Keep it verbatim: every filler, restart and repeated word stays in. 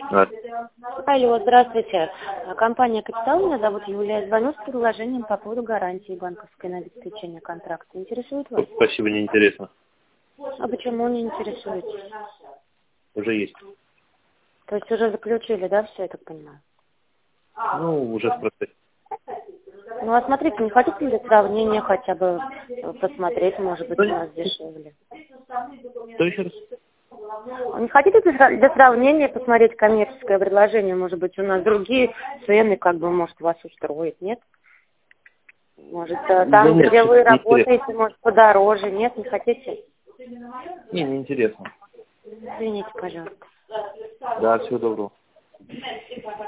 Да. Алло, здравствуйте. Компания «Капитал», меня зовут Юлия. Звоню с предложением по поводу гарантии банковской на обеспечение контракта. Интересует вас? Спасибо, не интересно. А почему не интересуетесь? Уже есть. То есть уже заключили, да, все, я так понимаю? Ну, уже в процессе. Ну, а смотрите, не хотите для сравнения хотя бы посмотреть, может быть, у нас дешевле? Что еще раз? Не хотите для для сравнения посмотреть коммерческое предложение? Может быть, у нас другие цены, как бы, может, вас устроит, нет? Может, э, Да там, нет, где вы не работаете, интересно. может, подороже, нет? Не хотите? Не, не интересно. Извините, пожалуйста. Да, всего доброго.